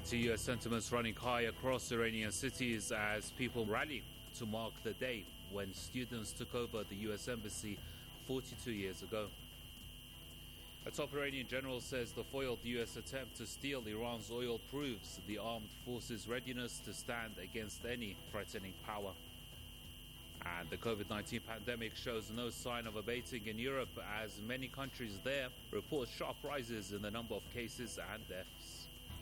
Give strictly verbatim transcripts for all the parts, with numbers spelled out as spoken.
Anti-U S sentiments running high across Iranian cities as people rally to mark the day when students took over the U S embassy forty-two years ago. A top Iranian general says the foiled U S attempt to steal Iran's oil proves the armed forces' readiness to stand against any threatening power. And the COVID nineteen pandemic shows no sign of abating in Europe as many countries there report sharp rises in the number of cases and deaths.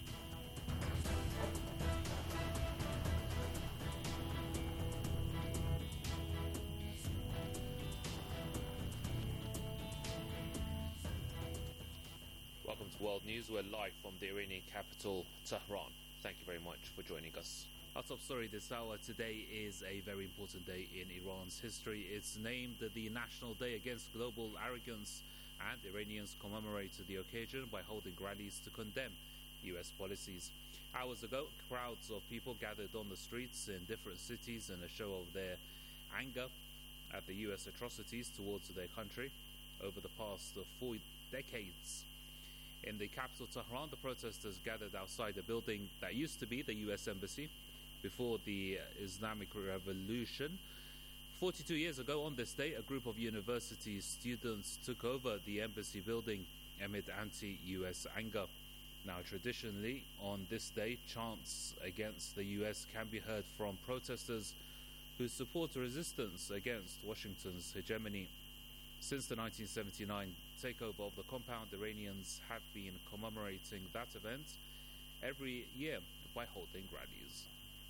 Welcome to World News. We're live from the Iranian capital, Tehran. Thank you very much for joining us. Our top story this hour today is a very important day in Iran's history. It's named the National Day Against Global Arrogance, and Iranians commemorate the occasion by holding rallies to condemn U S policies. Hours ago, crowds of people gathered on the streets in different cities in a show of their anger at the U S atrocities towards their country over the past four decades. In the capital, Tehran, the protesters gathered outside the building that used to be the U S embassy before the Islamic Revolution. forty-two years ago on this day, a group of university students took over the embassy building amid anti-U S anger. Now, traditionally, on this day, chants against the U S can be heard from protesters who support resistance against Washington's hegemony. Since the nineteen seventy-nine takeover of the compound, Iranians have been commemorating that event every year by holding rallies.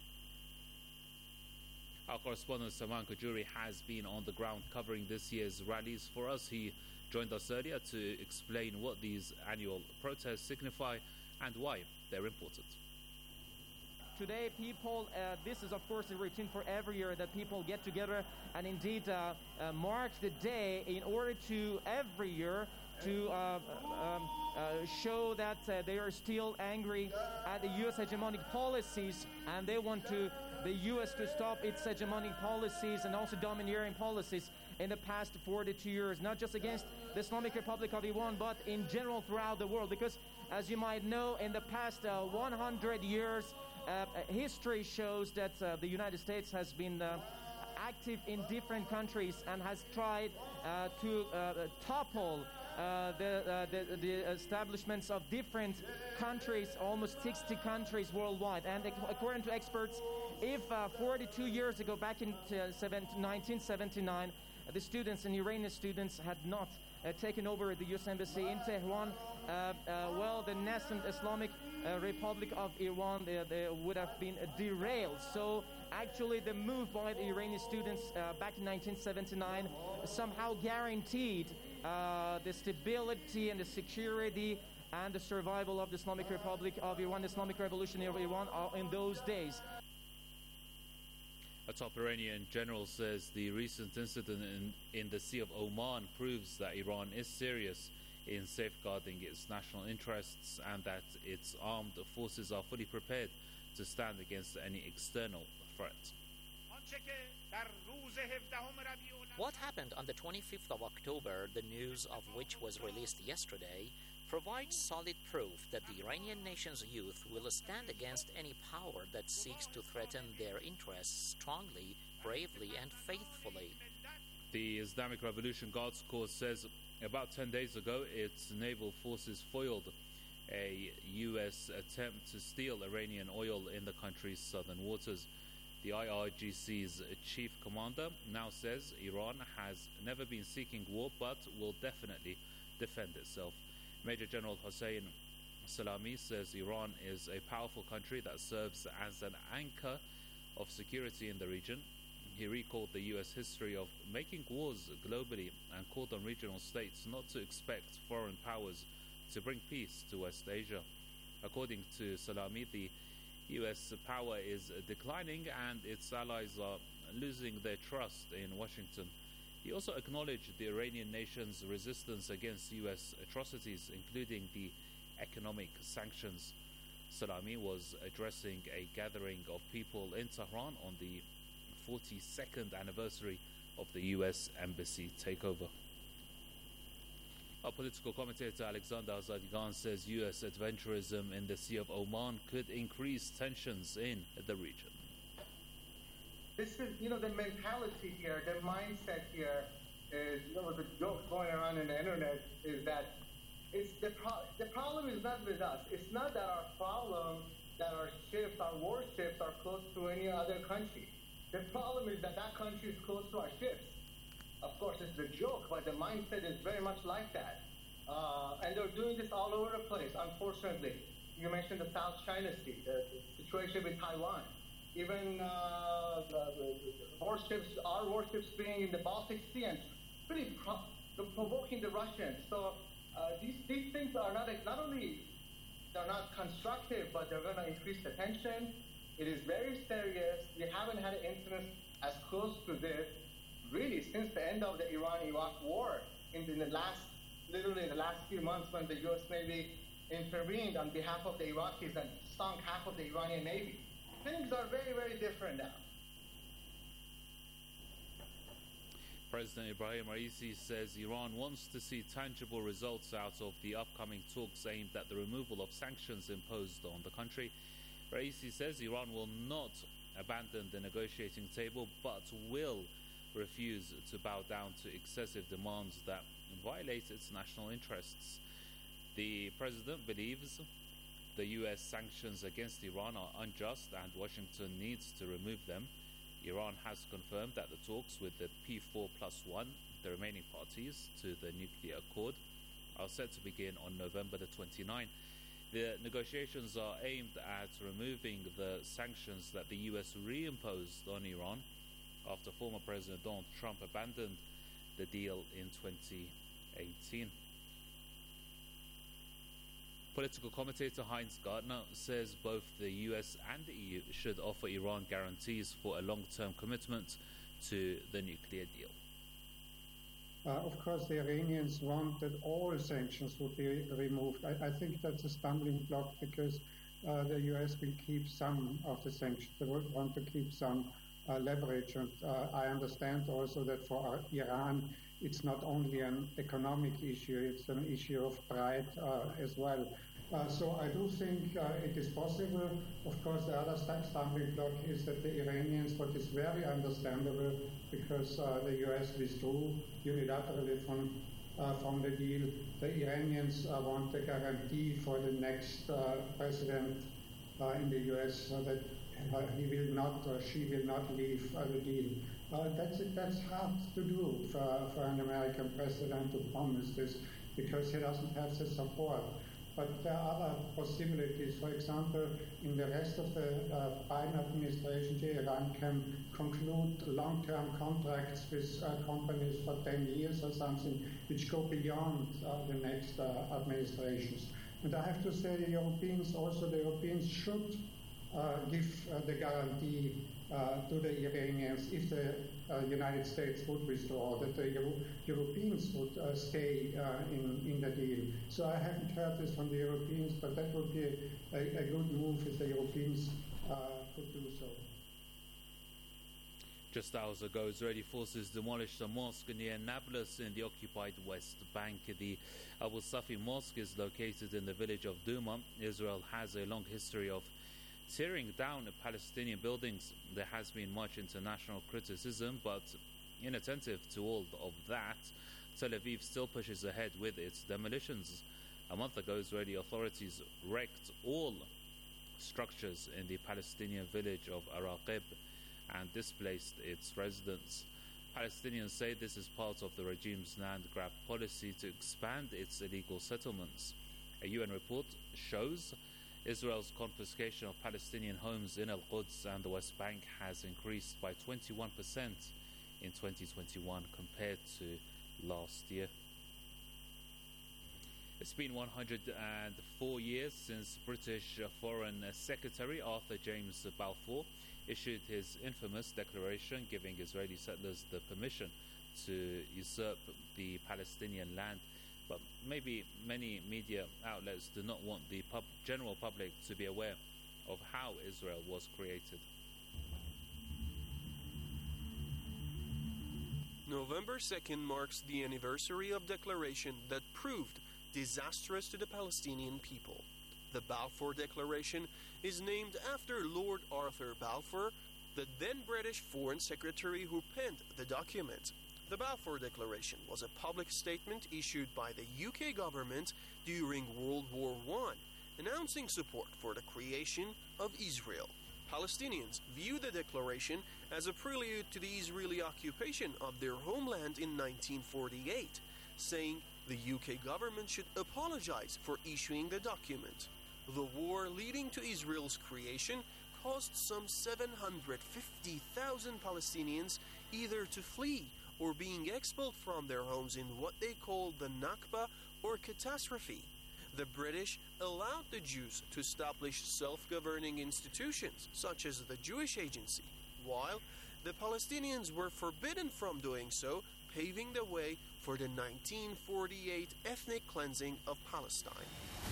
Our correspondent Saman Kajuri has been on the ground covering this year's rallies for us. He joined us earlier to explain what these annual protests signify and why they're important. Today, people, uh, this is of course a routine for every year that people get together and indeed uh, uh, mark the day in order to every year to uh, um, uh, show that uh, they are still angry at the U S hegemonic policies, and they want to the U S to stop its hegemonic policies and also domineering policies in the past forty-two years, not just against the Islamic Republic of Iran, but in general throughout the world. Because, as you might know, in the past uh, one hundred years, uh, history shows that uh, the United States has been uh, active in different countries and has tried uh, to uh, topple uh, the, uh, the the establishments of different countries, almost sixty countries worldwide. And according to experts, if uh, forty-two years ago, back in nineteen seventy-nine, the students and Iranian students had not uh, taken over the U S embassy in Tehran, uh, uh, well, the nascent Islamic uh, Republic of Iran they, they would have been derailed. So actually the move by the Iranian students uh, back in nineteen seventy-nine somehow guaranteed uh, the stability and the security and the survival of the Islamic Republic of Iran, the Islamic Revolution of Iran in those days. A top Iranian general says the recent incident in, in the Sea of Oman proves that Iran is serious in safeguarding its national interests and that its armed forces are fully prepared to stand against any external threat. What happened on the twenty-fifth of October, the news of which was released yesterday, provides solid proof that the Iranian nation's youth will stand against any power that seeks to threaten their interests strongly, bravely, and faithfully. The Islamic Revolution Guards Corps says about ten days ago its naval forces foiled a U S attempt to steal Iranian oil in the country's southern waters. The I R G C's chief commander now says Iran has never been seeking war but will definitely defend itself. Major General Hossein Salami says Iran is a powerful country that serves as an anchor of security in the region. He recalled the U S history of making wars globally and called on regional states not to expect foreign powers to bring peace to West Asia. According to Salami, the U S power is declining and its allies are losing their trust in Washington. He also acknowledged the Iranian nation's resistance against U S atrocities, including the economic sanctions. Salami was addressing a gathering of people in Tehran on the forty-second anniversary of the U S embassy takeover. Our political commentator Alexander Azadigan says U S adventurism in the Sea of Oman could increase tensions in the region. This is, you know, the mentality here, the mindset here is, you know, the joke going around in the internet is that it's the, pro- the problem is not with us. It's not that our problem, that our ships, our warships are close to any other country. The problem is that that country is close to our ships. Of course, it's a joke, but the mindset is very much like that. Uh, and they're doing this all over the place, unfortunately. You mentioned the South China Sea, the, the situation with Taiwan. Even uh, the, the, the warships, our warships being in the Baltic Sea and pretty pro- provoking the Russians. So uh, these, these things are not, not only they're not constructive, but they're going to increase the tension. It is very serious. We haven't had an incident as close to this really since the end of the Iran-Iraq war in, in the last, literally in the last few months when the U S Navy intervened on behalf of the Iraqis and sunk half of the Iranian Navy. Things are very, very different now. President Ibrahim Raisi says Iran wants to see tangible results out of the upcoming talks aimed at the removal of sanctions imposed on the country. Raisi says Iran will not abandon the negotiating table but will refuse to bow down to excessive demands that violate its national interests. The president believes the U S sanctions against Iran are unjust and Washington needs to remove them. Iran has confirmed that the talks with the P four plus one, the remaining parties to the nuclear accord, are set to begin on November the twenty-ninth. The negotiations are aimed at removing the sanctions that the U S reimposed on Iran after former President Donald Trump abandoned the deal in twenty eighteen. Political commentator Heinz Gardner says both the U S and the E U should offer Iran guarantees for a long-term commitment to the nuclear deal. Uh, of course, the Iranians want that all sanctions would be removed. I, I think that's a stumbling block because uh, the U S will keep some of the sanctions. They would want to keep some uh, leverage. And uh, I understand also that for Iran, it's not only an economic issue, it's an issue of pride uh, as well. Uh, so I do think uh, it is possible. Of course, the other stumbling block is that the Iranians, what is very understandable, because uh, the U S withdrew unilaterally from uh, from the deal, the Iranians uh, want a guarantee for the next uh, president uh, in the U S so that uh, he will not or she will not leave uh, the deal. Uh, that's that's hard to do for, for an American president to promise this because he doesn't have the support. But there are other possibilities. For example, in the rest of the uh, Biden administration, Iran can conclude long-term contracts with uh, companies for ten years or something, which go beyond uh, the next uh, administrations. And I have to say, the Europeans also, the Europeans should uh, give uh, the guarantee uh, to the Iranians if the uh, United States would withdraw, that the Euro- Europeans would uh, stay uh, in, in the deal. So I haven't heard this from the Europeans, but that would be a, a good move if the Europeans uh, could do so. Just hours ago, Israeli forces demolished a mosque near Nablus in the occupied West Bank. The Abu Safi Mosque is located in the village of Duma. Israel has a long history of tearing down Palestinian buildings. There has been much international criticism, but inattentive to all of that, Tel Aviv still pushes ahead with its demolitions. A month ago, Israeli authorities wrecked all structures in the Palestinian village of Araqib and displaced its residents. Palestinians say this is part of the regime's land grab policy to expand its illegal settlements. A U N report shows Israel's confiscation of Palestinian homes in Al-Quds and the West Bank has increased by twenty-one percent in twenty twenty-one compared to last year. It's been one hundred four years since British Foreign Secretary Arthur James Balfour issued his infamous declaration giving Israeli settlers the permission to usurp the Palestinian land. But maybe many media outlets do not want the pub- general public to be aware of how Israel was created. November second marks the anniversary of declaration that proved disastrous to the Palestinian people. The Balfour Declaration is named after Lord Arthur Balfour, the then British Foreign Secretary who penned the document. The Balfour Declaration was a public statement issued by the U K government during World War One, announcing support for the creation of Israel. Palestinians view the declaration as a prelude to the Israeli occupation of their homeland in nineteen forty-eight, saying the U K government should apologize for issuing the document. The war leading to Israel's creation caused some seven hundred fifty thousand Palestinians either to flee or being expelled from their homes in what they called the Nakba or catastrophe. The British allowed the Jews to establish self-governing institutions such as the Jewish Agency, while the Palestinians were forbidden from doing so, paving the way for the nineteen forty-eight ethnic cleansing of Palestine.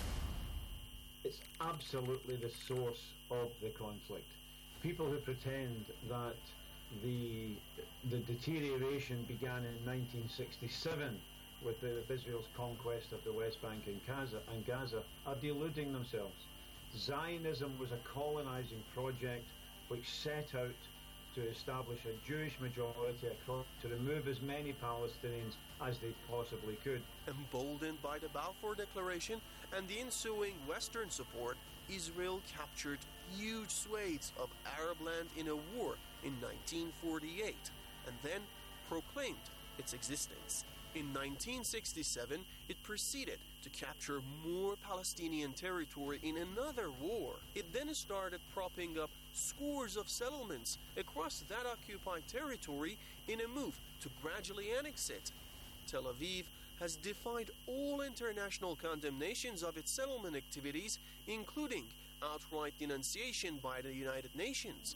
It's absolutely the source of the conflict. People who pretend that the the deterioration began in nineteen sixty-seven with, the, with Israel's conquest of the West Bank and Gaza, and Gaza are deluding themselves. Zionism was a colonizing project which set out to establish a Jewish majority across, to remove as many Palestinians as they possibly could. Emboldened by the Balfour Declaration and the ensuing Western support, Israel captured huge swathes of Arab land in a war in nineteen forty-eight and then proclaimed its existence. In nineteen sixty-seven, it proceeded to capture more Palestinian territory in another war. It then started propping up scores of settlements across that occupied territory in a move to gradually annex it. Tel Aviv has defied all international condemnations of its settlement activities, including outright denunciation by the United Nations.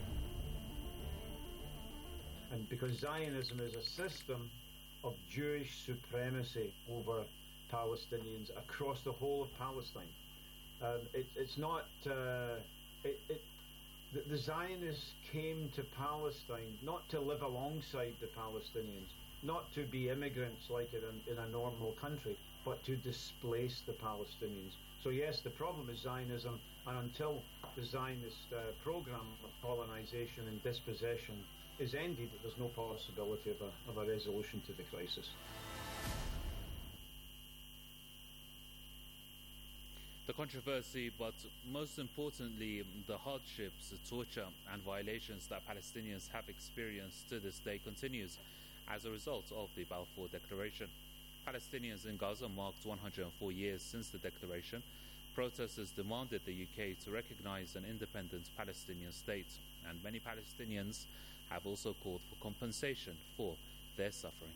And because Zionism is a system of Jewish supremacy over Palestinians across the whole of Palestine, um, it, it's not... Uh, it, it, the, the Zionists came to Palestine not to live alongside the Palestinians, not to be immigrants like in a, in a normal country, but to displace the Palestinians. So yes, the problem is Zionism, and until the Zionist uh, program of colonization and dispossession is ended, there's no possibility of a, of a resolution to the crisis. The controversy, but most importantly, the hardships, the torture and violations that Palestinians have experienced to this day continues as a result of the Balfour Declaration. Palestinians in Gaza marked one hundred four years since the declaration. Protesters demanded the U K to recognize an independent Palestinian state, and many Palestinians have also called for compensation for their suffering.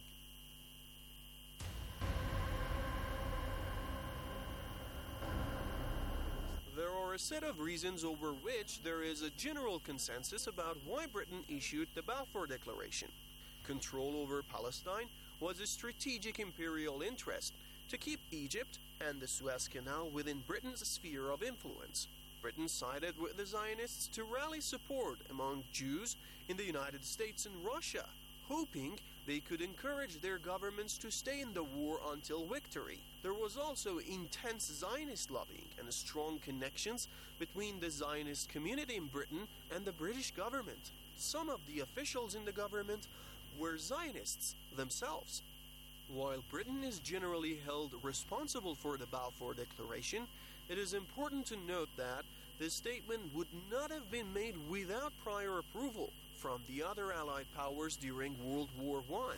There are a set of reasons over which there is a general consensus about why Britain issued the Balfour Declaration. Control over Palestine was a strategic imperial interest to keep Egypt and the Suez Canal within Britain's sphere of influence. Britain sided with the Zionists to rally support among Jews in the United States and Russia, hoping they could encourage their governments to stay in the war until victory. There was also intense Zionist lobbying and strong connections between the Zionist community in Britain and the British government. Some of the officials in the government were Zionists themselves. While Britain is generally held responsible for the Balfour Declaration, it is important to note that this statement would not have been made without prior approval from the other Allied powers during World War One.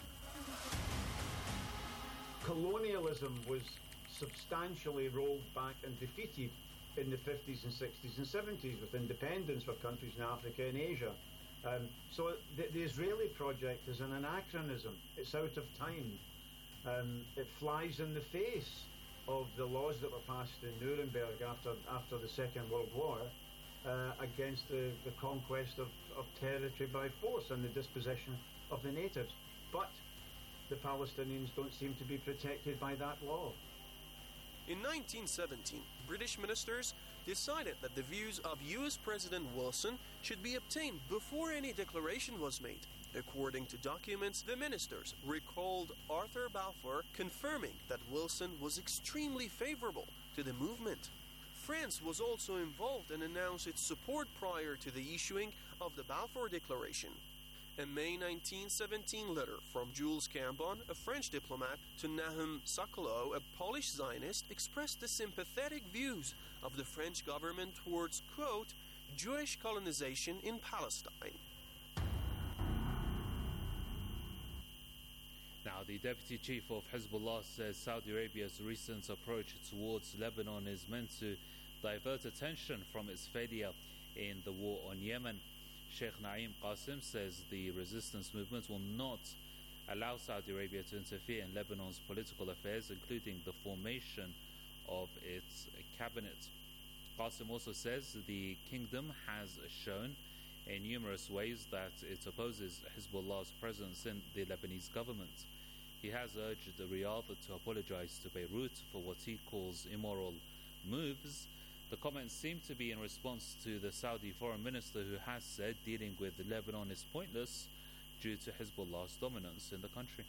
Colonialism was substantially rolled back and defeated in the fifties and sixties and seventies with independence for countries in Africa and Asia. Um, so the, the Israeli project is an anachronism. It's out of time. Um, it flies in the face of the laws that were passed in Nuremberg after after the Second World War uh, against the, the conquest of, of territory by force and the dispossession of the natives. But the Palestinians don't seem to be protected by that law. In nineteen seventeen, British ministers decided that the views of U S President Wilson should be obtained before any declaration was made. According to documents, the ministers recalled Arthur Balfour confirming that Wilson was extremely favorable to the movement. France was also involved and announced its support prior to the issuing of the Balfour Declaration. A May nineteen seventeen letter from Jules Cambon, a French diplomat, to Nahum Sokolow, a Polish Zionist, expressed the sympathetic views of the French government towards, quote, Jewish colonization in Palestine. Now, the deputy chief of Hezbollah says Saudi Arabia's recent approach towards Lebanon is meant to divert attention from its failure in the war on Yemen. Sheikh Naim Qasim says the resistance movement will not allow Saudi Arabia to interfere in Lebanon's political affairs, including the formation of its cabinet. Qasim also says the kingdom has shown in numerous ways that it opposes Hezbollah's presence in the Lebanese government. He has urged Riyadh to apologize to Beirut for what he calls immoral moves. The comments seem to be in response to the Saudi foreign minister, who has said dealing with Lebanon is pointless due to Hezbollah's dominance in the country.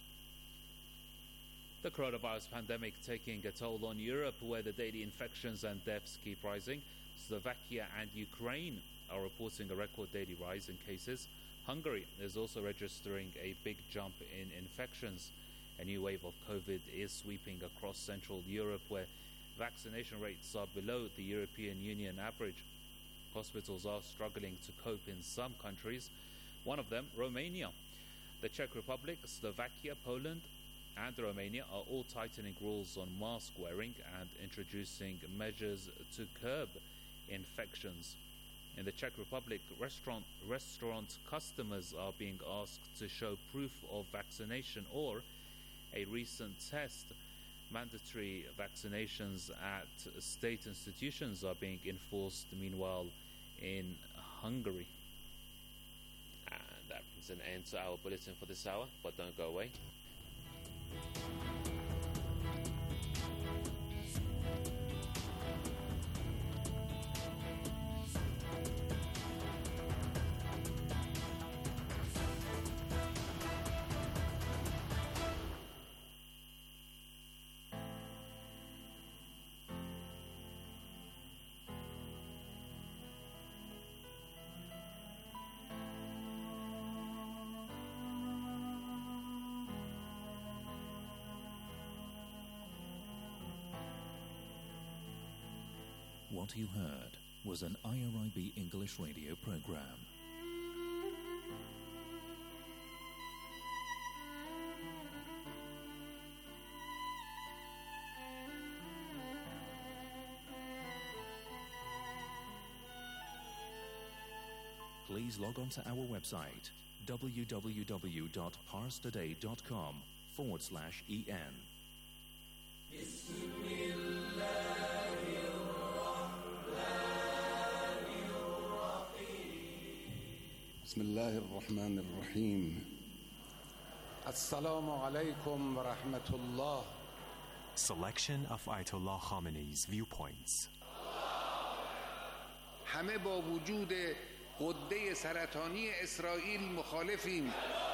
The coronavirus pandemic taking a toll on Europe, where the daily infections and deaths keep rising. Slovakia and Ukraine are reporting a record daily rise in cases. Hungary is also registering a big jump in infections. A new wave of COVID is sweeping across Central Europe, where vaccination rates are below the European Union average. Hospitals are struggling to cope in some countries, one of them Romania. The Czech Republic, Slovakia, Poland and Romania are all tightening rules on mask wearing and introducing measures to curb infections. In the Czech Republic, restaurant restaurant customers are being asked to show proof of vaccination or a recent test. Mandatory vaccinations at state institutions are being enforced, meanwhile, in Hungary. And that brings an end to our bulletin for this hour, but don't go away. What you heard was an I R I B English radio program. Please log on to our website www.parstoday.com forward slash en. بسم الله الرحمن الرحيم السلام عليكم ورحمة الله. Selection of Ayatollah Khamenei's viewpoints. همه با وجود غده سرطانی اسرائیل مخالفیم.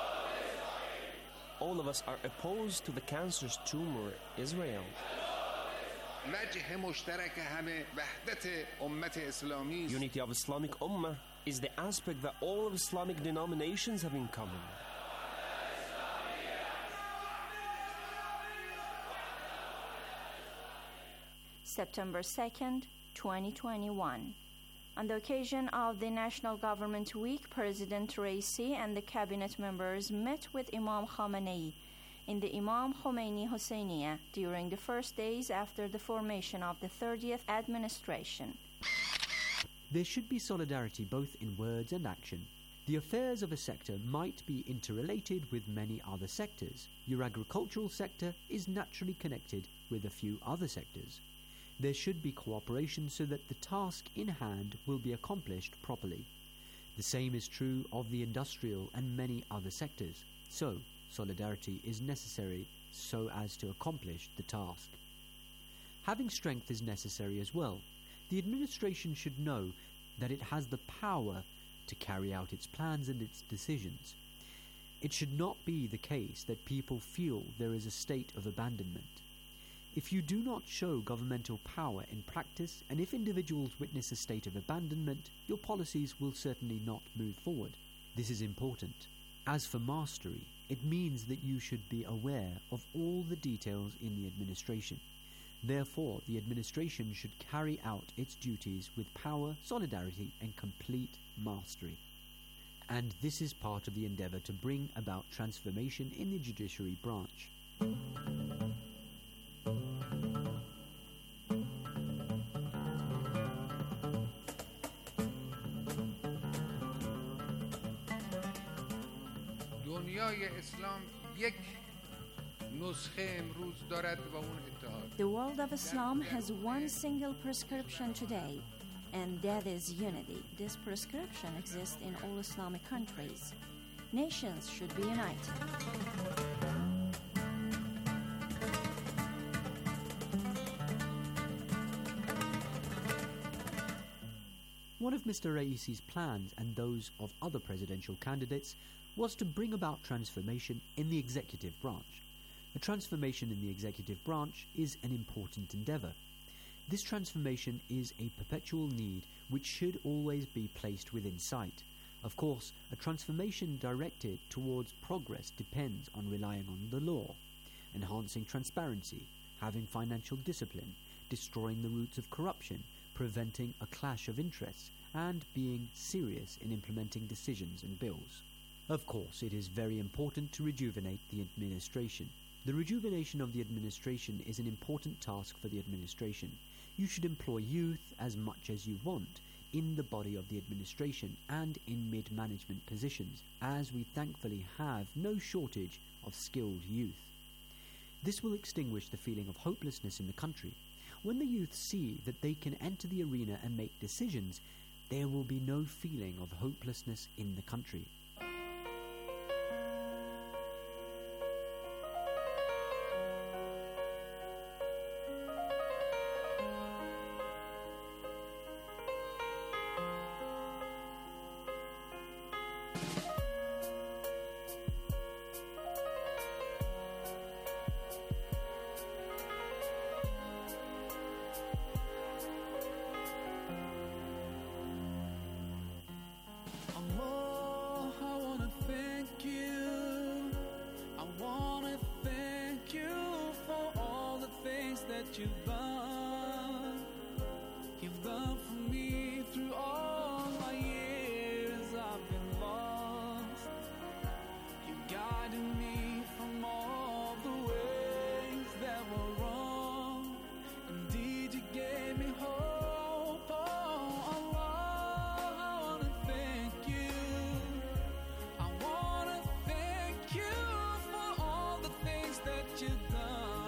All of us are opposed to the cancerous tumor Israel. وجه مشترک همه وحدت امت اسلامی است. Unity of Islamic Ummah is the aspect that all of Islamic denominations have in common. September second, twenty twenty-one. On the occasion of the National Government Week, President Raisi and the cabinet members met with Imam Khamenei in the Imam Khomeini Hosseiniya during the first days after the formation of the thirtieth administration. There should be solidarity both in words and action. The affairs of a sector might be interrelated with many other sectors. Your agricultural sector is naturally connected with a few other sectors. There should be cooperation so that the task in hand will be accomplished properly. The same is true of the industrial and many other sectors. So, solidarity is necessary so as to accomplish the task. Having strength is necessary as well. The administration should know that it has the power to carry out its plans and its decisions. It should not be the case that people feel there is a state of abandonment. If you do not show governmental power in practice, and if individuals witness a state of abandonment, your policies will certainly not move forward. This is important. As for mastery, it means that you should be aware of all the details in the administration. Therefore, the administration should carry out its duties with power, solidarity, and complete mastery. And this is part of the endeavour to bring about transformation in the judiciary branch. دنیای اسلام یک نسخه امروز دارد و اون اتحاد. The world of Islam has one single prescription today, and that is unity. This prescription exists in all Islamic countries. Nations should be united. One of Mister Raisi's plans, and those of other presidential candidates, was to bring about transformation in the executive branch. A transformation in the executive branch is an important endeavour. This transformation is a perpetual need which should always be placed within sight. Of course, a transformation directed towards progress depends on relying on the law, enhancing transparency, having financial discipline, destroying the roots of corruption, preventing a clash of interests, and being serious in implementing decisions and bills. Of course, it is very important to rejuvenate the administration. The rejuvenation of the administration is an important task for the administration. You should employ youth as much as you want in the body of the administration and in mid-management positions, as we thankfully have no shortage of skilled youth. This will extinguish the feeling of hopelessness in the country. When the youth see that they can enter the arena and make decisions, there will be no feeling of hopelessness in the country. You've done, you've done for me through all my years I've been lost. You guided me from all the ways that were wrong. Indeed, you gave me hope. Oh, Allah, I wanna thank you. I wanna thank you for all the things that you've done.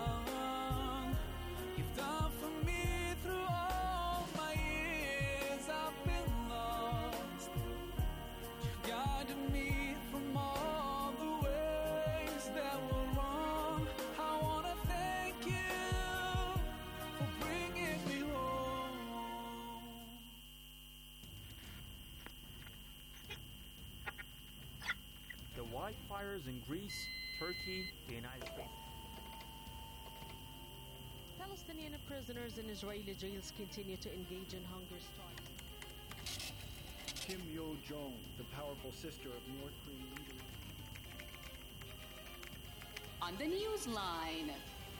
Wildfires in Greece, Turkey, the United States. Palestinian prisoners in Israeli jails continue to engage in hunger strikes. Kim Yo-jong, the powerful sister of North Korean leader. On the news line.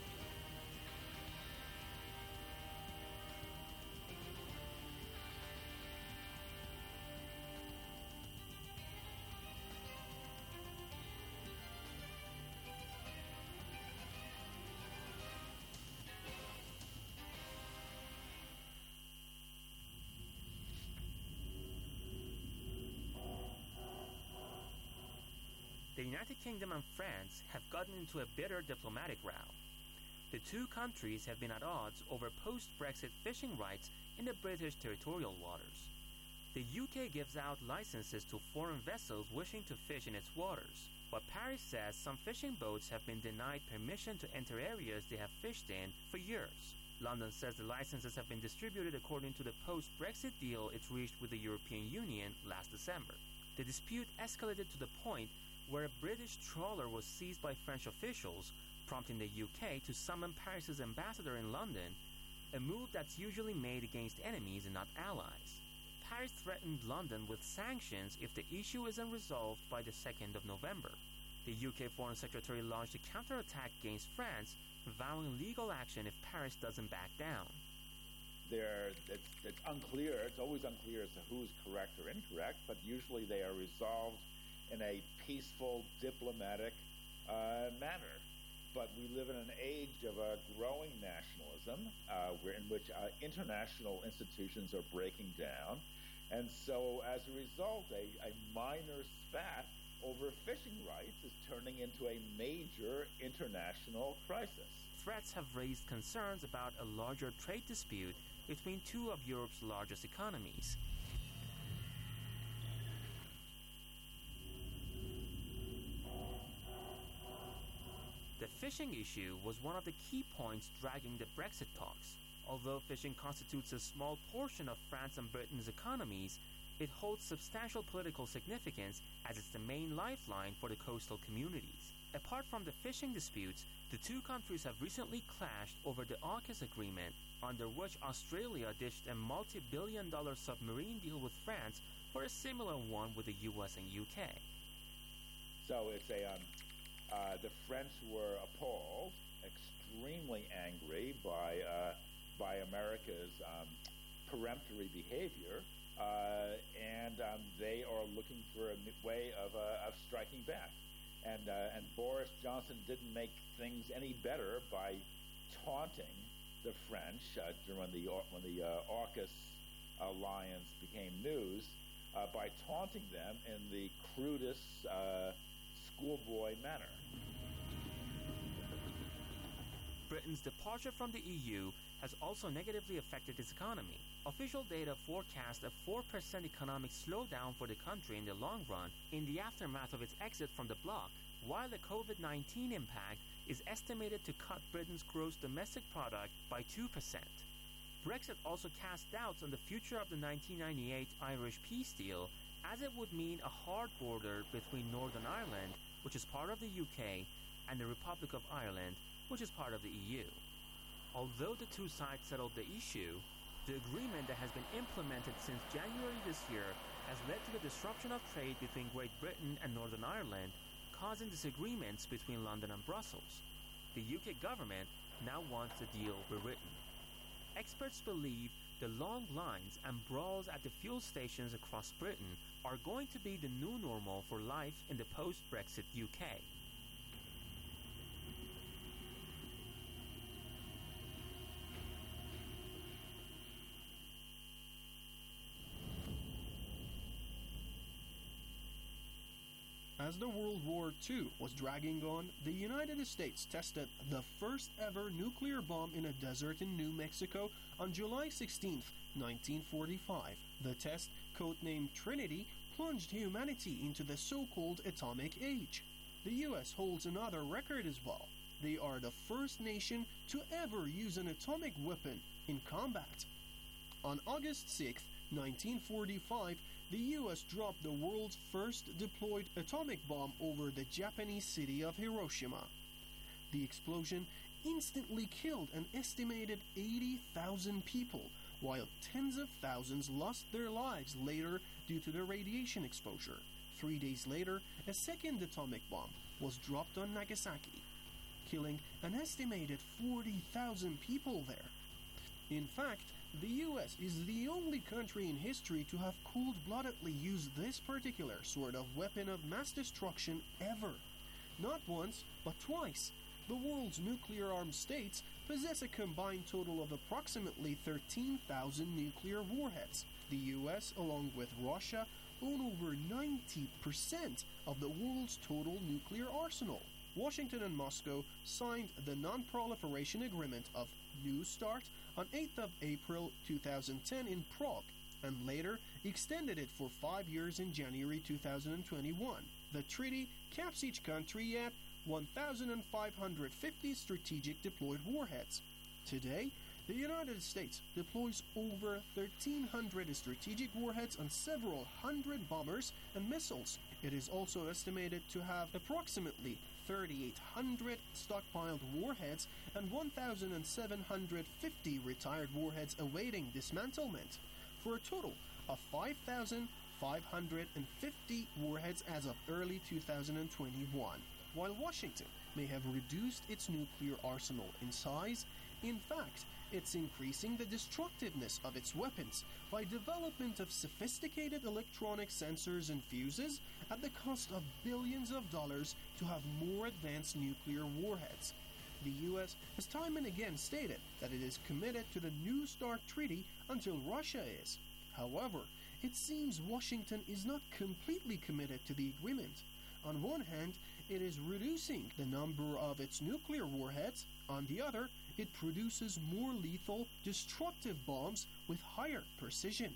The United Kingdom and France have gotten into a bitter diplomatic row. The two countries have been at odds over post-Brexit fishing rights in the British territorial waters. The U K gives out licenses to foreign vessels wishing to fish in its waters, but Paris says some fishing boats have been denied permission to enter areas they have fished in for years. London says the licenses have been distributed according to the post-Brexit deal it reached with the European Union last December. The dispute escalated to the point where a British trawler was seized by French officials, prompting the U K to summon Paris's ambassador in London, a move that's usually made against enemies and not allies. Paris threatened London with sanctions if the issue isn't resolved by the second of November. The U K Foreign Secretary launched a counterattack against France, vowing legal action if Paris doesn't back down. There, it's, it's unclear, it's always unclear as to who's correct or incorrect, but usually they are resolved in a peaceful, diplomatic uh, manner. But we live in an age of a growing nationalism, uh, where in which uh, international institutions are breaking down. And so, as a result, a, a minor spat over fishing rights is turning into a major international crisis. Threats have raised concerns about a larger trade dispute between two of Europe's largest economies. The fishing issue was one of the key points dragging the Brexit talks. Although fishing constitutes a small portion of France and Britain's economies, it holds substantial political significance as it's the main lifeline for the coastal communities. Apart from the fishing disputes, the two countries have recently clashed over the AUKUS agreement, under which Australia dished a multi-billion dollar submarine deal with France for a similar one with the U S and U K. So it's a, um, uh, the French were appalled, extremely angry by, uh, by America's um, peremptory behavior, uh, and um, they are looking for a way of, uh, of striking back. And, uh, and Boris Johnson didn't make things any better by taunting the French uh, during the when the uh, AUKUS alliance became news uh, by taunting them in the crudest uh, schoolboy manner. Britain's departure from the E U has also negatively affected its economy. Official data forecast a four percent economic slowdown for the country in the long run in the aftermath of its exit from the bloc, while the COVID nineteen impact is estimated to cut Britain's gross domestic product by two percent. Brexit also cast doubts on the future of the nineteen ninety-eight Irish peace deal, as it would mean a hard border between Northern Ireland, which is part of the U K, and the Republic of Ireland, which is part of the E U. Although the two sides settled the issue, the agreement that has been implemented since January this year has led to the disruption of trade between Great Britain and Northern Ireland, causing disagreements between London and Brussels. The U K government now wants the deal rewritten. Experts believe the long lines and brawls at the fuel stations across Britain are going to be the new normal for life in the post-Brexit U K. As the World War Two was dragging on, the United States tested the first ever nuclear bomb in a desert in New Mexico on July sixteenth, nineteen forty-five. The test, codenamed Trinity, plunged humanity into the so-called atomic age. The U S holds another record as well. They are the first nation to ever use an atomic weapon in combat. On August sixth, nineteen forty-five, the U S dropped the world's first deployed atomic bomb over the Japanese city of Hiroshima. The explosion instantly killed an estimated eighty thousand people, while tens of thousands lost their lives later due to the radiation exposure. Three days later, a second atomic bomb was dropped on Nagasaki, killing an estimated forty thousand people there. In fact, the U S is the only country in history to have cold-bloodedly used this particular sort of weapon of mass destruction ever. Not once, but twice. The world's nuclear-armed states possess a combined total of approximately thirteen thousand nuclear warheads. The U S, along with Russia, own over ninety percent of the world's total nuclear arsenal. Washington and Moscow signed the Non-Proliferation Agreement of New START on eighth of April two thousand ten in Prague, and later extended it for five years in January two thousand twenty-one. The treaty caps each country at one thousand five hundred fifty strategic deployed warheads. Today, The United States deploys over thirteen hundred strategic warheads and several hundred bombers and missiles. It is also estimated to have approximately thirty-eight hundred stockpiled warheads and one thousand seven hundred fifty retired warheads awaiting dismantlement, for a total of five thousand five hundred fifty warheads as of early two thousand twenty-one. While Washington may have reduced its nuclear arsenal in size, in fact, it's increasing the destructiveness of its weapons by development of sophisticated electronic sensors and fuses at the cost of billions of dollars to have more advanced nuclear warheads. The U S has time and again stated that it is committed to the New START treaty until Russia is. However, it seems Washington is not completely committed to the agreement. On one hand, it is reducing the number of its nuclear warheads. On the other, it produces more lethal, destructive bombs with higher precision.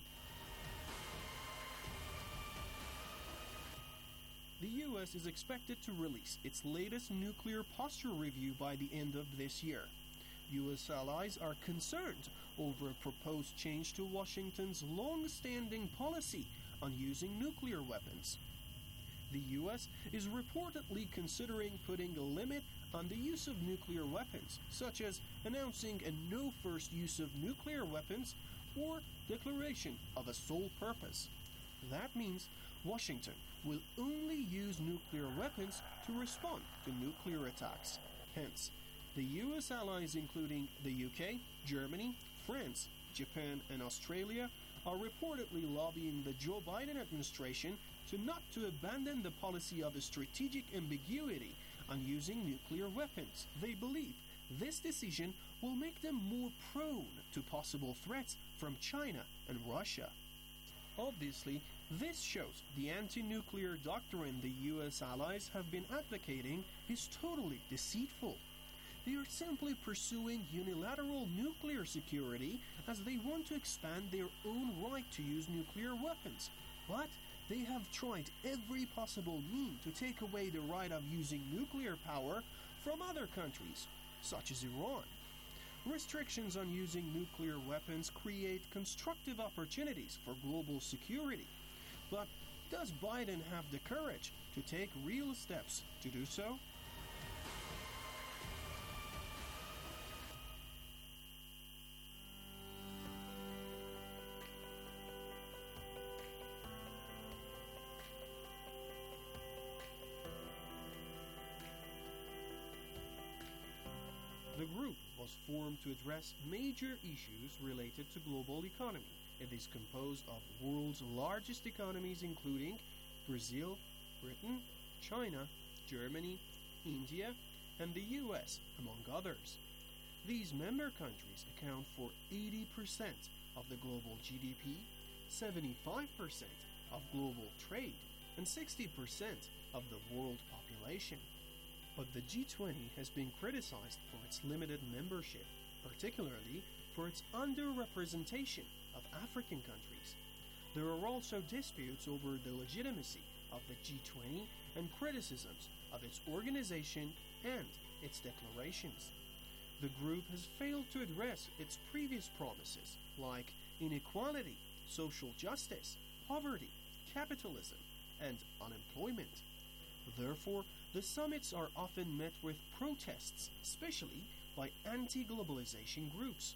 The U S is expected to release its latest nuclear posture review by the end of this year. U S allies are concerned over a proposed change to Washington's long-standing policy on using nuclear weapons. The U S is reportedly considering putting a limit on the use of nuclear weapons, such as announcing a no first use of nuclear weapons or declaration of a sole purpose. That means Washington will only use nuclear weapons to respond to nuclear attacks. Hence, the U S allies, including the U K, Germany, France, Japan, and Australia, are reportedly lobbying the Joe Biden administration to not to abandon the policy of a strategic ambiguity on using nuclear weapons. They believe this decision will make them more prone to possible threats from China and Russia. Obviously, this shows the anti-nuclear doctrine the U S allies have been advocating is totally deceitful. They are simply pursuing unilateral nuclear security as they want to expand their own right to use nuclear weapons. But they have tried every possible means to take away the right of using nuclear power from other countries, such as Iran. Restrictions on using nuclear weapons create constructive opportunities for global security. But does Biden have the courage to take real steps to do so? The group was formed to address major issues related to global economy. It is composed of world's largest economies including Brazil, Britain, China, Germany, India, and the U S, among others. These member countries account for eighty percent of the global G D P, seventy-five percent of global trade, and sixty percent of the world population. But the G twenty has been criticized for its limited membership, particularly for its underrepresentation of African countries. There are also disputes over the legitimacy of the G twenty and criticisms of its organization and its declarations. The group has failed to address its previous promises, like inequality, social justice, poverty, capitalism, and unemployment. Therefore, the summits are often met with protests, especially by anti-globalization groups.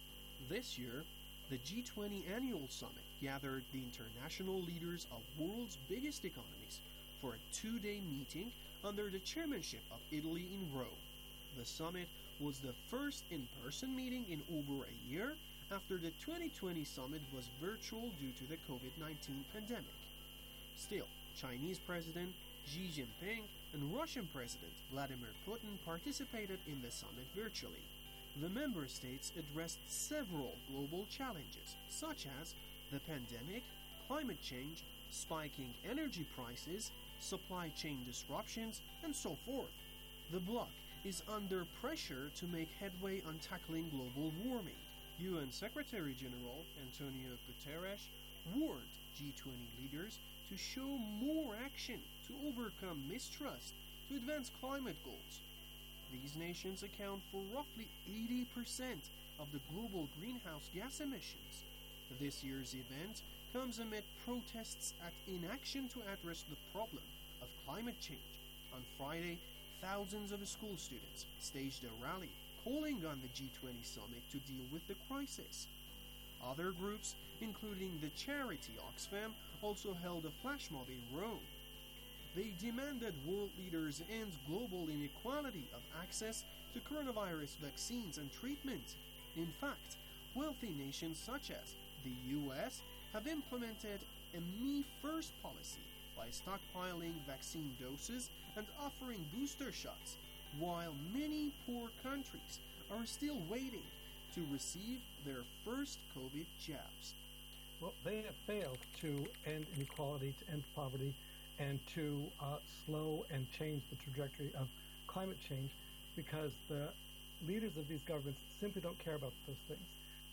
This year, the G twenty Annual Summit gathered the international leaders of world's biggest economies for a two-day meeting under the chairmanship of Italy in Rome. The summit was the first in-person meeting in over a year after the twenty twenty summit was virtual due to the COVID nineteen pandemic. Still, Chinese President Xi Jinping and Russian President Vladimir Putin participated in the summit virtually. The member states addressed several global challenges, such as the pandemic, climate change, spiking energy prices, supply chain disruptions, and so forth. The bloc is under pressure to make headway on tackling global warming. U N Secretary General Antonio Guterres warned G twenty leaders to show more action to overcome mistrust to advance climate goals. These nations account for roughly eighty percent of the global greenhouse gas emissions. This year's event comes amid protests at inaction to address the problem of climate change. On Friday, thousands of school students staged a rally calling on the G twenty summit to deal with the crisis. Other groups, including the charity Oxfam, also held a flash mob in Rome. They demanded world leaders end global inequality of access to coronavirus vaccines and treatment. In fact, wealthy nations such as the U S have implemented a me first policy by stockpiling vaccine doses and offering booster shots, while many poor countries are still waiting to receive their first COVID jabs. Well, they have failed to end inequality, to end poverty, and to uh, slow and change the trajectory of climate change, because the leaders of these governments simply don't care about those things.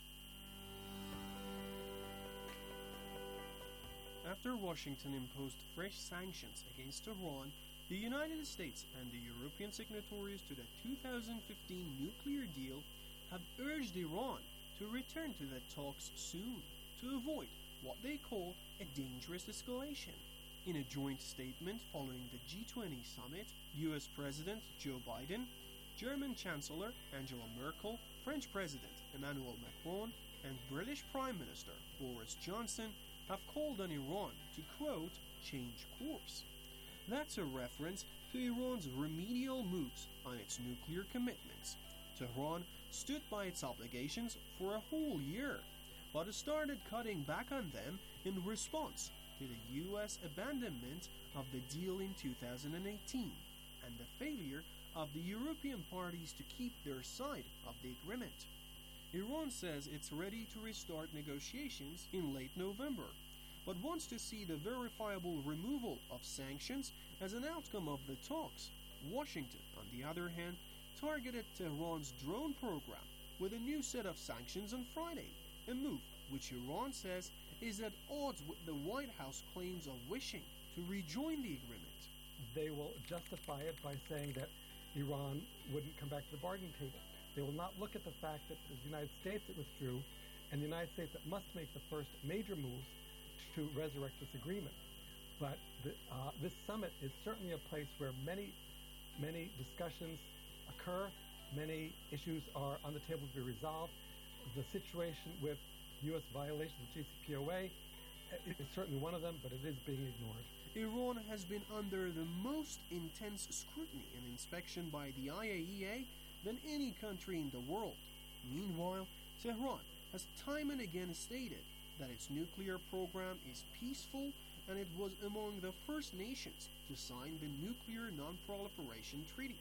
After Washington imposed fresh sanctions against Iran, the United States and the European signatories to the two thousand fifteen nuclear deal have urged Iran to return to the talks soon to avoid what they call a dangerous escalation. In a joint statement following the G twenty summit, U S President Joe Biden, German Chancellor Angela Merkel, French President Emmanuel Macron, and British Prime Minister Boris Johnson have called on Iran to, quote, change course. That's a reference to Iran's remedial moves on its nuclear commitments. Tehran stood by its obligations for a whole year, but started cutting back on them in response to the U S abandonment of the deal in two thousand eighteen and the failure of the European parties to keep their side of the agreement. Iran says it's ready to restart negotiations in late November, but wants to see the verifiable removal of sanctions as an outcome of the talks. Washington, on the other hand, targeted Tehran's drone program with a new set of sanctions on Friday, a move which Iran says is at odds with the White House claims of wishing to rejoin the agreement. They will justify it by saying that Iran wouldn't come back to the bargaining table. They will not look at the fact that it was the United States that withdrew, and the United States that must make the first major moves to resurrect this agreement. But the, uh, this summit is certainly a place where many, many discussions occur, many issues are on the table to be resolved. The situation with U S violations of J C P O A is certainly one of them, but it is being ignored. Iran has been under the most intense scrutiny and inspection by the I A E A than any country in the world. Meanwhile, Tehran has time and again stated that its nuclear program is peaceful, and it was among the first nations to sign the Nuclear Non-Proliferation Treaty.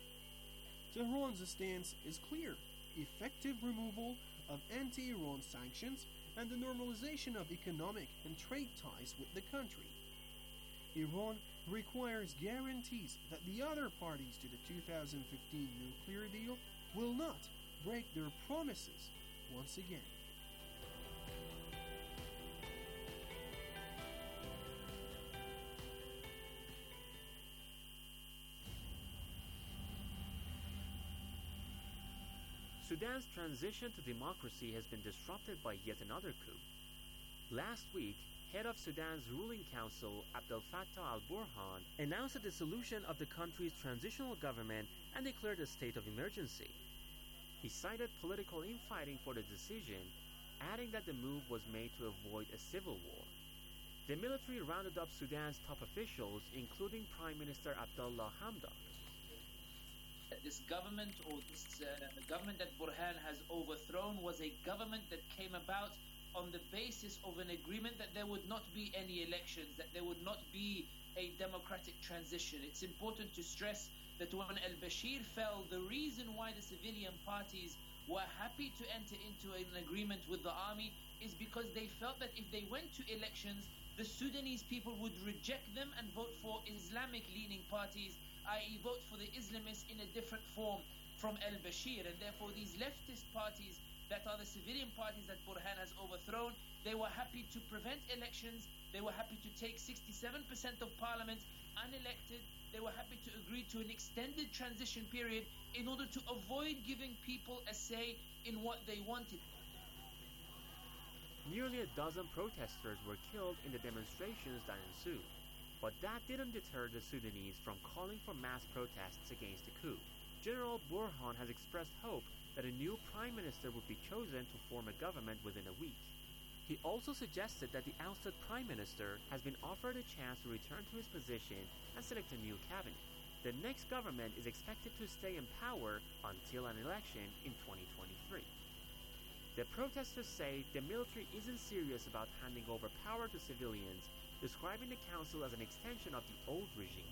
Tehran's stance is clear: effective removal of anti-Iran sanctions and the normalization of economic and trade ties with the country. Iran requires guarantees that the other parties to the two thousand fifteen nuclear deal will not break their promises once again. Sudan's transition to democracy has been disrupted by yet another coup. Last week, head of Sudan's ruling council, Abdel Fattah al-Burhan, announced the dissolution of the country's transitional government and declared a state of emergency. He cited political infighting for the decision, adding that the move was made to avoid a civil war. The military rounded up Sudan's top officials, including Prime Minister Abdullah Hamdok. This government, or this uh, government that Burhan has overthrown, was a government that came about on the basis of an agreement that there would not be any elections, that there would not be a democratic transition. It's important to stress that when al-Bashir fell, the reason why the civilian parties were happy to enter into an agreement with the army is because they felt that if they went to elections, the Sudanese people would reject them and vote for Islamic-leaning parties, that is vote for the Islamists in a different form from al-Bashir. And therefore these leftist parties that are the civilian parties that Burhan has overthrown They were happy to prevent elections. They were happy to take sixty-seven percent of parliament unelected. They were happy to agree to an extended transition period in order to avoid giving people a say in what they wanted. Nearly a dozen protesters were killed in the demonstrations that ensued, but that didn't deter the Sudanese from calling for mass protests against the coup. General Burhan has expressed hope that a new prime minister would be chosen to form a government within a week. He also suggested that the ousted prime minister has been offered a chance to return to his position and select a new cabinet. The next government is expected to stay in power until an election in twenty twenty-three. The protesters say the military isn't serious about handing over power to civilians, describing the council as an extension of the old regime.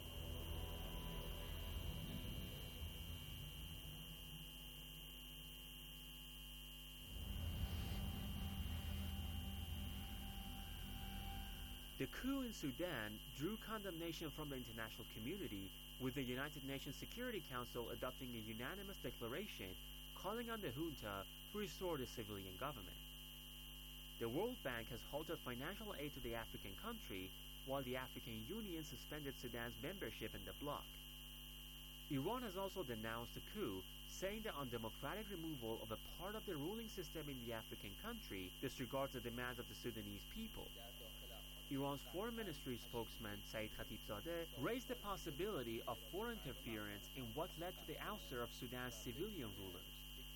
The coup in Sudan drew condemnation from the international community, with the United Nations Security Council adopting a unanimous declaration calling on the junta to restore the civilian government. The World Bank has halted financial aid to the African country, while the African Union suspended Sudan's membership in the bloc. Iran has also denounced the coup, saying the undemocratic removal of a part of the ruling system in the African country disregards the demands of the Sudanese people. Iran's foreign ministry spokesman Saeed Khatibzadeh raised the possibility of foreign interference in what led to the ouster of Sudan's civilian rulers.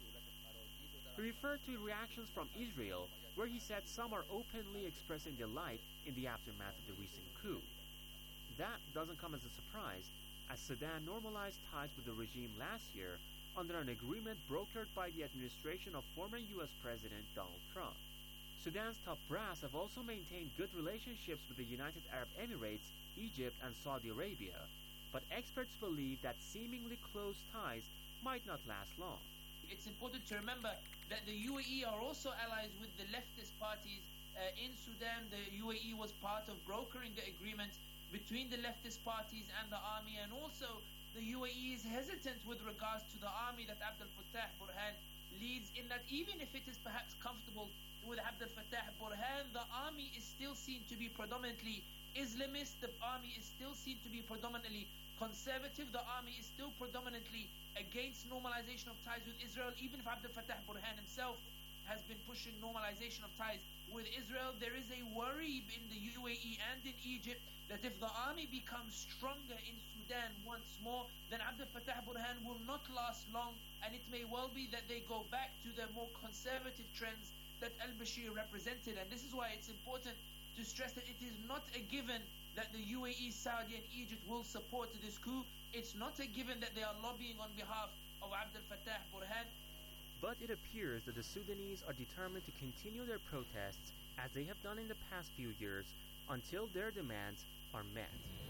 He referred to reactions from Israel, where he said some are openly expressing delight in the aftermath of the recent coup. That doesn't come as a surprise, as Sudan normalized ties with the regime last year under an agreement brokered by the administration of former U S President Donald Trump. Sudan's top brass have also maintained good relationships with the United Arab Emirates, Egypt, and Saudi Arabia, but experts believe that seemingly close ties might not last long. It's important to remember that the U A E are also allies with the leftist parties uh, in Sudan. The U A E was part of brokering the agreement between the leftist parties and the army, and also the U A E is hesitant with regards to the army that Abdel Fattah Burhan leads, in that even if it is perhaps comfortable with Abdel Fattah Burhan, the army is still seen to be predominantly Islamist. The army is still seen to be predominantly conservative. The army is still predominantly against normalization of ties with Israel, even if Abdel Fattah Burhan himself has been pushing normalization of ties with Israel. There is a worry in the U A E and in Egypt that if the army becomes stronger in Sudan once more, then Abdel Fattah Burhan will not last long, and it may well be that they go back to the more conservative trends that al-Bashir represented. And this is why it's important to stress that it is not a given that the U A E, Saudi, and Egypt will support this coup. It's not a given that they are lobbying on behalf of Abdel Fattah Burhan. But it appears that the Sudanese are determined to continue their protests as they have done in the past few years until their demands are met.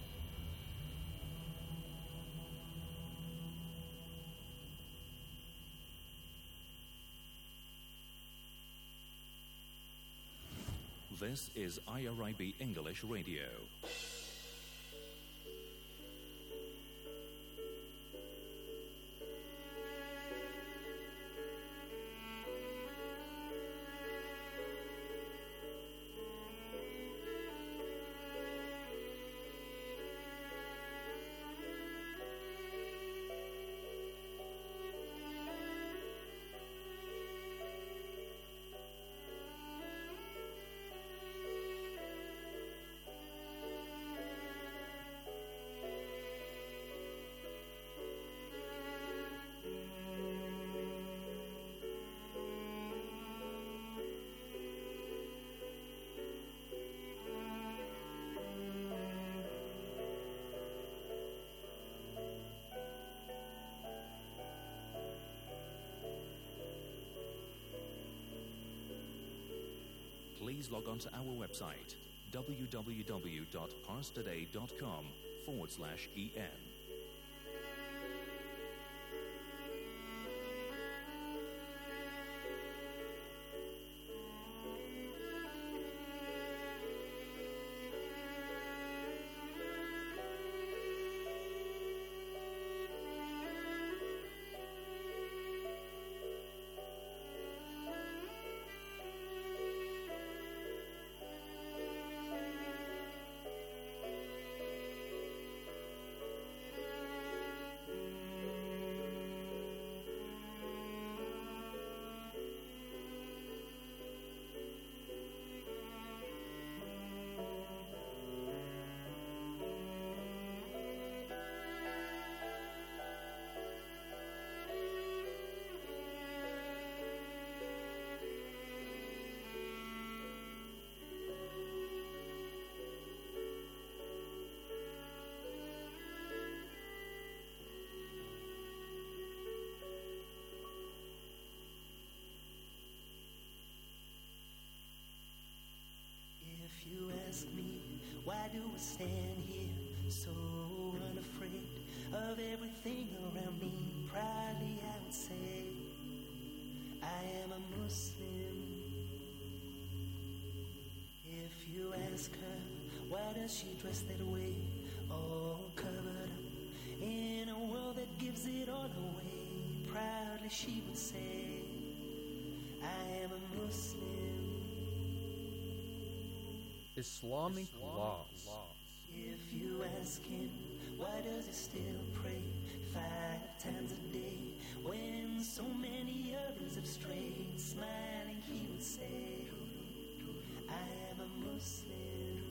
This is I R I B English Radio. Please log on to our website, w w w dot pars today dot com forward slash E N. Why do we stand here so unafraid of everything around me? Proudly I would say I am a Muslim. If you ask her, why does she dress that way, all covered up in a world that gives it all away? Proudly she would say I am a Muslim. Islamic, Islamic laws. laws. If you ask him, why does he still pray five times a day when so many others have strayed? Smiling he would say, I am a Muslim.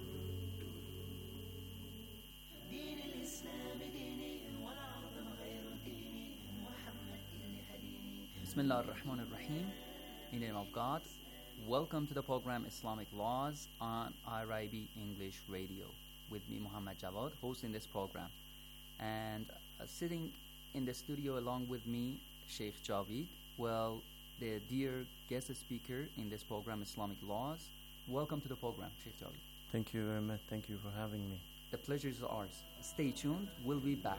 Bismillah ar-Rahman ar-Rahim. In the name of God. Welcome to the program Islamic Laws on I R I B English Radio. With me, Muhammad Jawad, hosting this program. And uh, sitting in the studio along with me, Sheikh Javid. Well, the dear guest speaker in this program, Islamic Laws. Welcome to the program, Sheikh Javid. Thank you very much. Thank you for having me. The pleasure is ours. Stay tuned. We'll be back.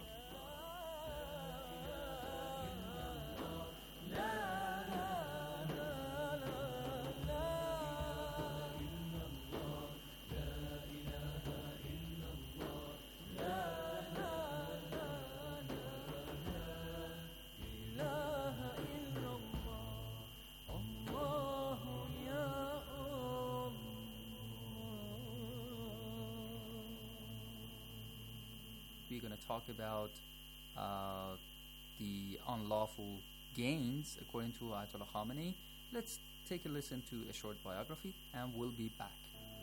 We're going to talk about uh, the unlawful gains according to Ayatollah Khamenei. Let's take a listen to a short biography and we'll be back.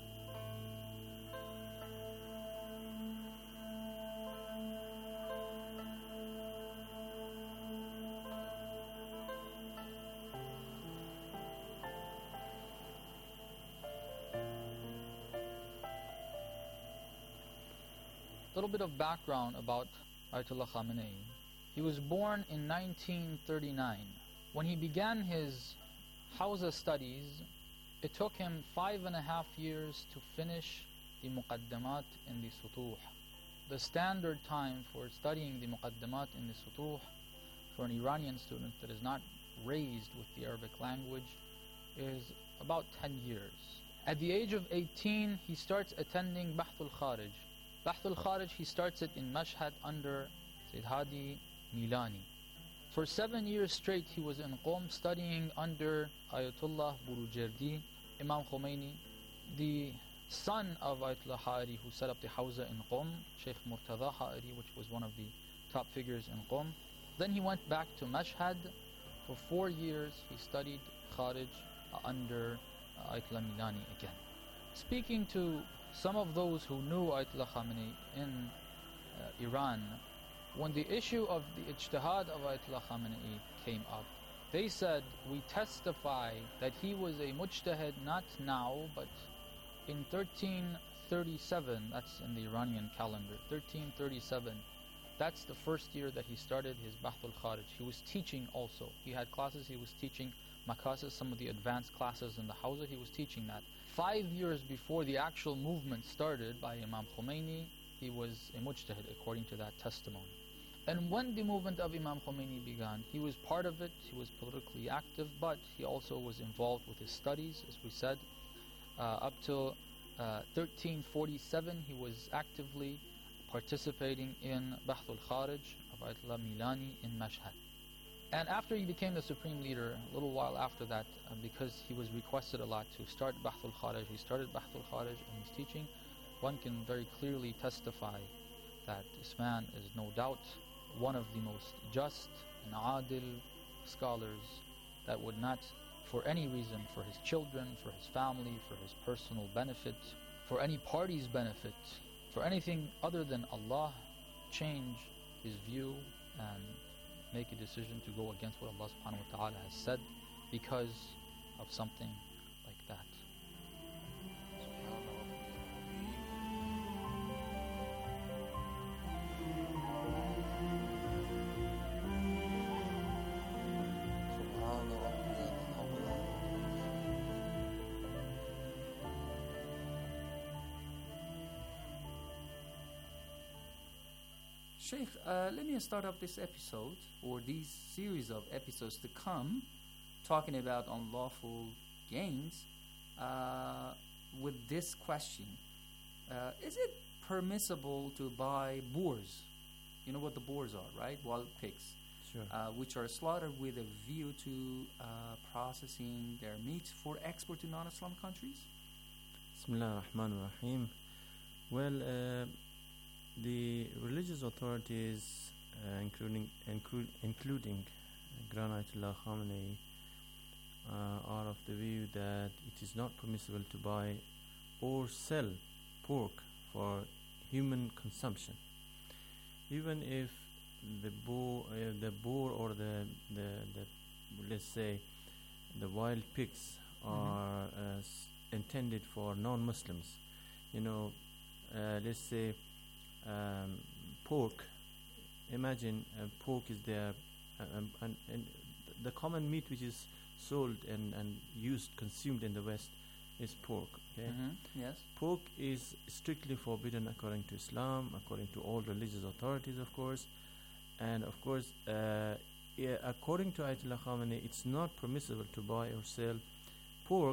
A little bit of background about Ayatollah Khamenei. He was born in nineteen thirty-nine. When he began his Hawza studies, it took him five and a half years to finish the Muqaddamat in the Sutuh. The standard time for studying the Muqaddamat in the Sutuh for an Iranian student that is not raised with the Arabic language is about ten years. At the age of eighteen, he starts attending Bahthul Kharij. Bahthul Kharij, he starts it in Mashhad under Sayyid Hadi Milani. For seven years straight, he was in Qom studying under Ayatollah Burujerdi, Imam Khomeini, the son of Ayatollah Ha'ari, who set up the Hawza in Qom, Sheikh Murtada Ha'ari, which was one of the top figures in Qom. Then he went back to Mashhad. For four years, he studied Kharij uh, under uh, Ayatollah Milani again. Speaking to some of those who knew Ayatollah Khamenei in uh, Iran, when the issue of the ijtihad of Ayatollah Khamenei came up, they said, we testify that he was a mujtahid not now, but in thirteen thirty-seven, that's in the Iranian calendar, thirteen thirty-seven, that's the first year that he started his Bahthul Kharij. He was teaching also. He had classes, he was teaching Makasis, some of the advanced classes in the Hawza, he was teaching that. Five years before the actual movement started by Imam Khomeini, he was a mujtahid according to that testimony. And when the movement of Imam Khomeini began, he was part of it, he was politically active, but he also was involved with his studies, as we said. Uh, up till uh, thirteen forty-seven, he was actively participating in Bahthul Kharij of Ayatollah Milani in Mashhad. And after he became the supreme leader, a little while after that, uh, because he was requested a lot to start Bahthul Kharij, he started Bahthul Kharij in his teaching. One can very clearly testify that this man is no doubt one of the most just and adil scholars that would not, for any reason, for his children, for his family, for his personal benefit, for any party's benefit, for anything other than Allah, change his view and make a decision to go against what Allah subhanahu wa ta'ala has said because of something like that. Sheikh, uh, let me start off this episode, or these series of episodes to come, talking about unlawful gains, uh, with this question. Uh, is it permissible to buy boars? You know what the boars are, right? Wild pigs. Sure. Uh, which are slaughtered with a view to uh, processing their meat for export to non-Islam countries? Bismillah ar-Rahman ar-Rahim. Well, uh, the religious authorities, uh, including inclu- including Grand Ayatollah Khamenei, uh, are of the view that it is not permissible to buy or sell pork for human consumption, even if the boar, uh, the boar or the, the the let's say the wild pigs are uh, s- intended for non-Muslims. You know, uh, let's say um, pork. Imagine uh, pork is there, uh, um, and, and the common meat which is sold and, and used, consumed in the West is pork. Okay. Mhm, yes. Pork is strictly forbidden according to Islam, according to all religious authorities, of course. And of course, uh, yeah, according to Ayatollah Khamenei, it's not permissible to buy or sell pork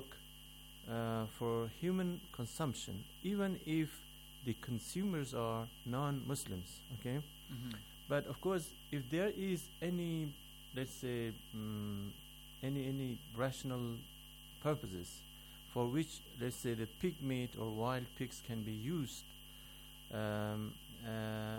uh, for human consumption, even if the consumers are non-Muslims. Okay, Mhm. but of course, if there is any, let's say, um, any any rational purposes for which, let's say, the pig meat or wild pigs can be used, um, uh,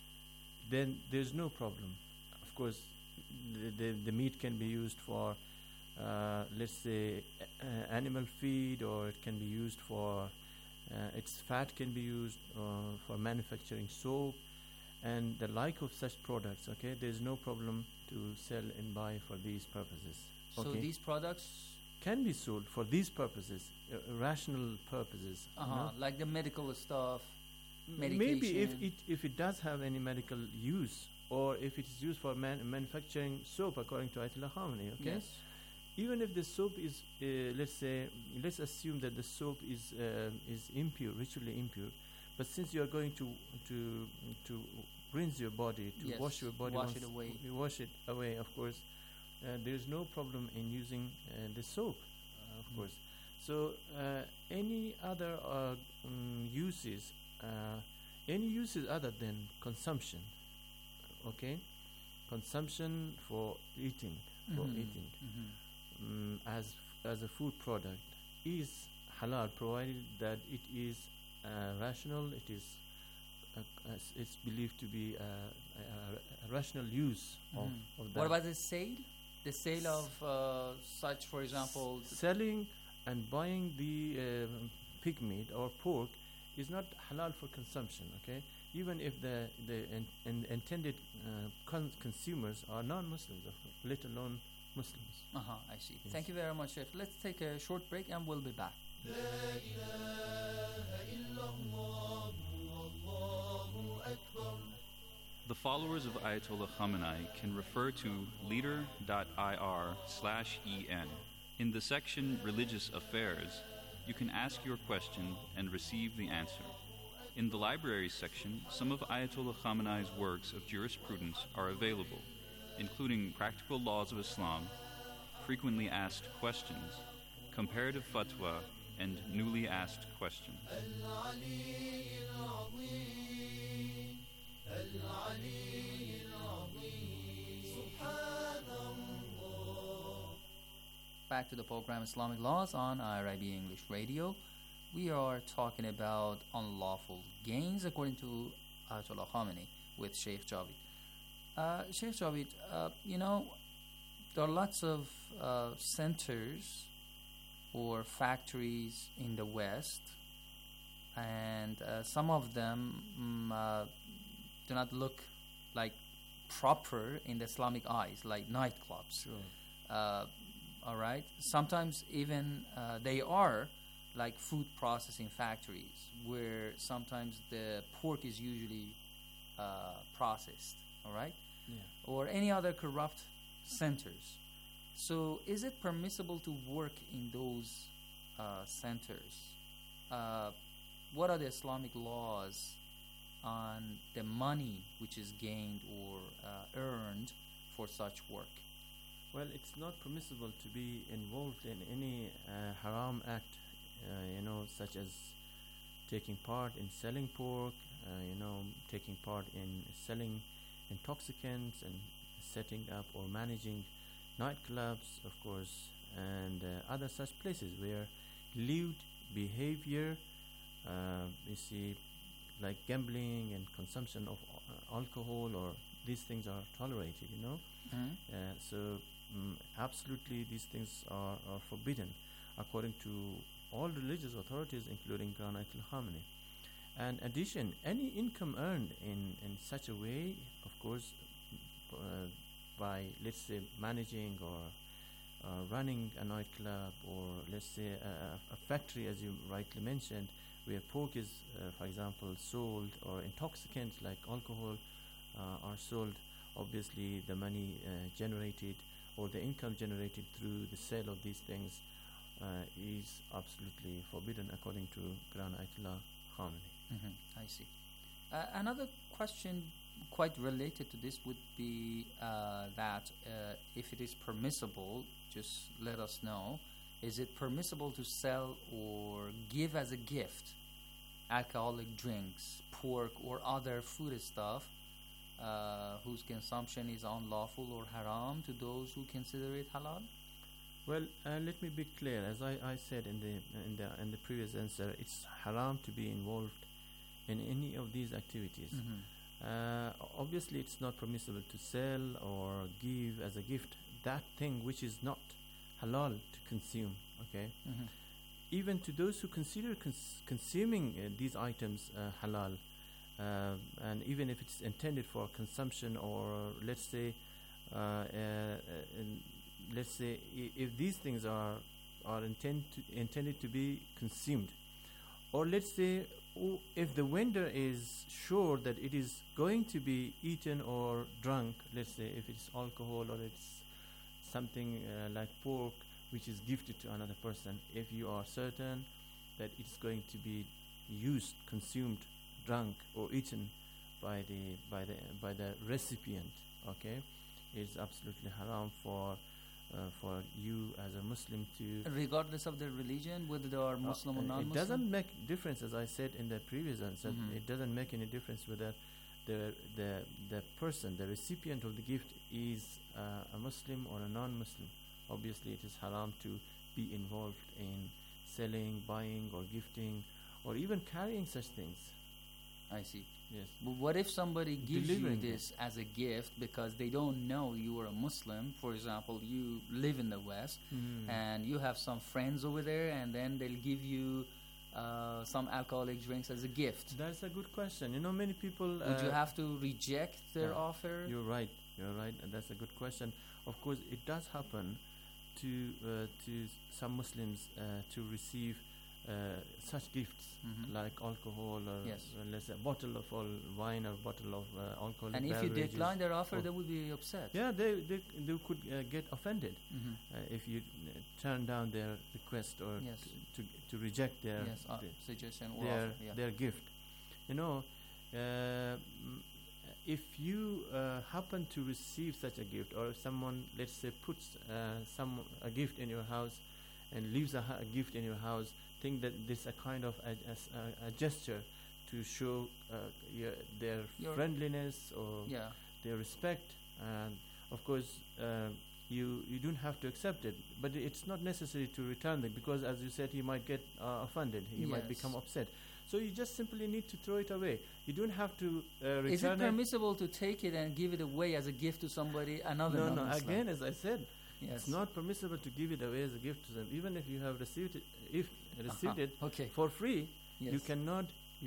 then there's no problem. Of course, the, the, the meat can be used for, uh, let's say, uh, animal feed, or it can be used for, uh, its fat can be used uh, for manufacturing soap, and the like of such products. Okay, there's no problem to sell and buy for these purposes. So Okay? these products, Can be sold for these purposes, uh, rational purposes. you uh-huh, know? like the medical stuff, M- medication. Maybe if it if it does have any medical use, or if it is used for man- manufacturing soap, according to Ayatollah Khamenei. Okay. Yes. Even if the soap is, uh, let's say, let's assume that the soap is uh, is impure, ritually impure, but since you are going to to to rinse your body, to Yes, wash your body, wash once it away. you wash it away, of course, uh, there is no problem in using uh, the soap, uh, of Mm. course. So uh, any other uh, um, uses, uh, any uses other than consumption, okay, consumption for eating, for Mhm, eating, mhm. um, as as a food product is halal, provided that it is uh, rational. It is uh, as it's believed to be uh, a, a rational use of, Mhm. of that. What about the sale? The sale of uh, such, for example, th- Selling and buying the um, pig meat or pork is not halal for consumption. Okay, even if the the in, in intended uh, con- consumers are non-Muslims, of course, let alone Muslims. Uh-huh, I see. Yes. Thank you very much, Chef. Let's take a short break and we'll be back. The followers of Ayatollah Khamenei can refer to leader.ir slash en. In the section Religious Affairs, you can ask your question and receive the answer. In the libraries section, some of Ayatollah Khamenei's works of jurisprudence are available, including Practical Laws of Islam, Frequently Asked Questions, Comparative Fatwa, and Newly Asked Questions. Back to the program Islamic Laws on I R I B English Radio. We are talking about unlawful gains according to Ayatollah Khamenei with Sheikh Javid. Uh, Sheikh Javid, uh, you know, there are lots of uh, centers or factories in the West, and uh, some of them mm, uh, do not look like proper in the Islamic eyes, like nightclubs. Sure. Uh, all right. Sometimes even uh, they are like food processing factories, where sometimes the pork is usually uh, processed. All right. Yeah. Or any other corrupt centers. So, is it permissible to work in those uh, centers? Uh, what are the Islamic laws on the money which is gained or uh, earned for such work? Well, it's not permissible to be involved in any uh, haram act, uh, you know, such as taking part in selling pork, uh, you know, taking part in selling intoxicants and setting up or managing nightclubs, of course, and uh, other such places where lewd behavior, uh, you see, like gambling and consumption of uh, alcohol or these things are tolerated, you know. Mhm. Uh, so mm, absolutely these things are, are forbidden according to all religious authorities, including Grand Ayatollah Khamenei. And addition, any income earned in, in such a way, of course, uh, by, let's say, managing or uh, running a nightclub, or let's say a, a factory, as you rightly mentioned, where pork is, uh, for example, sold, or intoxicants like alcohol uh, are sold, obviously the money uh, generated or the income generated through the sale of these things uh, is absolutely forbidden according to Grand Ayatollah Khamenei. Mm-hmm. I see. Uh, another question quite related to this would be uh, that uh, if it is permissible, just let us know, is it permissible to sell or give as a gift alcoholic drinks, pork, or other food stuff uh, whose consumption is unlawful or haram to those who consider it halal? Well, uh, let me be clear. As I, I said in the in the in the previous answer, it's haram to be involved in any of these activities. Mm-hmm. Uh, obviously, it's not permissible to sell or give as a gift that thing which is not halal to consume. Okay, Mhm. even to those who consider cons- consuming uh, these items uh, halal, uh, and even if it's intended for consumption, or let's say, uh, uh, in, let's say, I- if these things are are intend to, intended to be consumed, or let's say, o- if the vendor is sure that it is going to be eaten or drunk, let's say if it's alcohol or it's something uh, like pork which is gifted to another person, if you are certain that it's going to be used, consumed, drunk, or eaten by the by the by the recipient, okay, it's absolutely haram for uh, for you as a Muslim to, Regardless of their religion, whether they are Muslim or uh, non-Muslim? it doesn't make difference, as I said in the previous answer. Mhm. It doesn't make any difference whether the the the person, the recipient of the gift, is uh, a Muslim or a non-Muslim. Obviously, it is haram to be involved in selling, buying, or gifting, or even carrying such things. I see. Yes. But what if somebody gives Delivering you this as a gift because they don't know you are a Muslim? For example, you live in the West Mhm. and you have some friends over there, and then they'll give you uh, some alcoholic drinks as a gift. That's a good question. You know, many people. Would you uh, have to reject their yeah, offer? You're right. You're right, and that's a good question. Of course, it does happen to uh, to some Muslims uh, to receive uh, such gifts, Mhm. like alcohol, or Yes. uh, let's say a bottle of all wine or bottle of uh, alcoholic And if you beverages. decline their offer, or- they would be upset. Yeah, they they, they could uh, get offended Mhm. uh, if you uh, turn down their request or Yes. to, to to reject their Yes, uh, the- suggestion or their offer, yeah. their gift. You know, uh, mm, if you uh, happen to receive such a gift, or if someone, let's say, puts uh, some a gift in your house and leaves a, ha- a gift in your house, think that this is a kind of a, a s- a- a gesture to show uh, your, their Your- friendliness or Yeah. their respect, and of course uh, you you don't have to accept it, but it's not necessary to return it, because as you said, he might get uh, offended, he might Yes. become upset. So you just simply need to throw it away. You don't have to uh, return Is it it. permissible to take it and give it away as a gift to somebody, another No, no. non-Muslim? Again, as I said, Yes. it's not permissible to give it away as a gift to them, even if you have received it. If received Uh-huh. it Okay. for free, you Yes. cannot